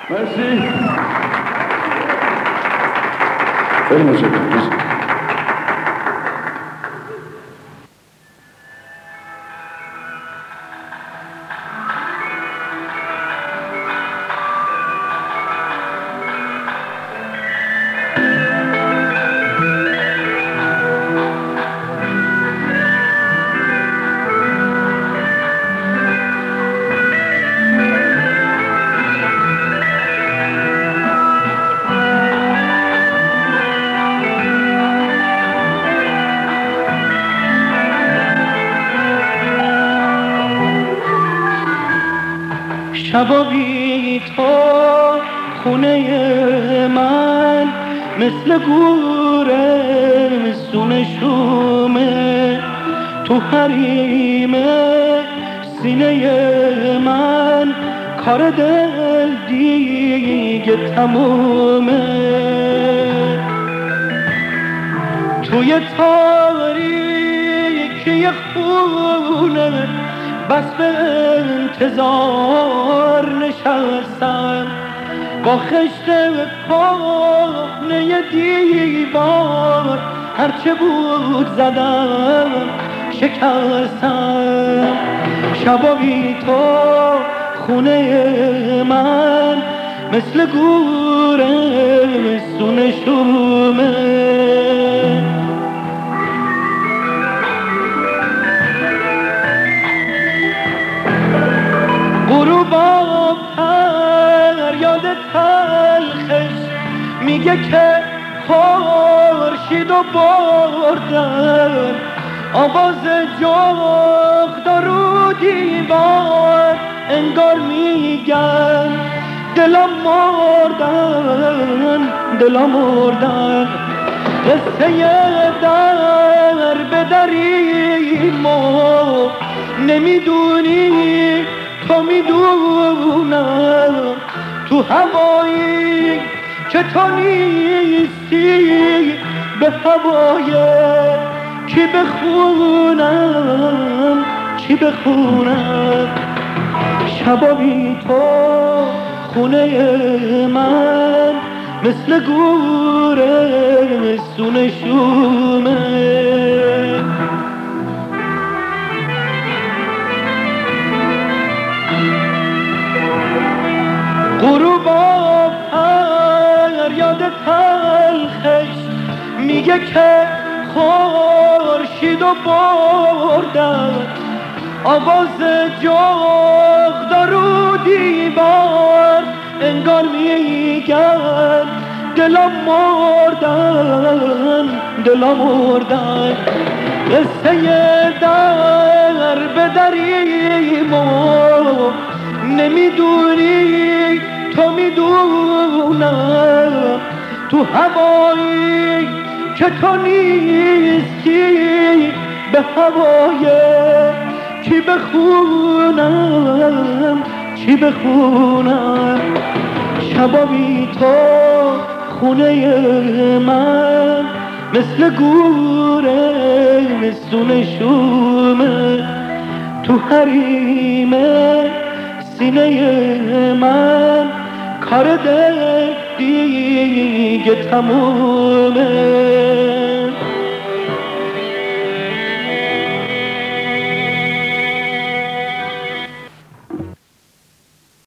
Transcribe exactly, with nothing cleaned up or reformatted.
مرسی. خیلی متشکرم. شبا بی تو خونه من مثل گوره سونه شومه، تو حریم سینه من کار دل دیگه تمومه. توی تاریکی خونه بس به انتظار نشستم، با خشت کهنه دیوار هرچه بود زدم شکستم. شبا بی تو خونه من مثل گوره سونه شومه. غروبا فریاد تلخش میگه که خورشید و بردن، آواز جغد رو دیوار انگار میگن دلا مردن دلا مردن. قصه در به دریم و نمیدونی تو میدونم، تو هوایی که تو نیستی به هوای کی بخونم چی بخونم. شبا بی تو خونه من مثل گوره سونه شومه. غروبا فریاد تلخش میگه که خورشید و بردن، آواز جغد رو دیوار انگار میگن دلا مردن دلا مردن. قصه در به دریم و نمیدونی تو میدونم، تو هوایی که تو نیستی به هوای کی بخونم چی بخونم. شبا بی تو خونه من مثل گوره سونه شومه، تو حریم سینه من کار دل دیگه تمومه.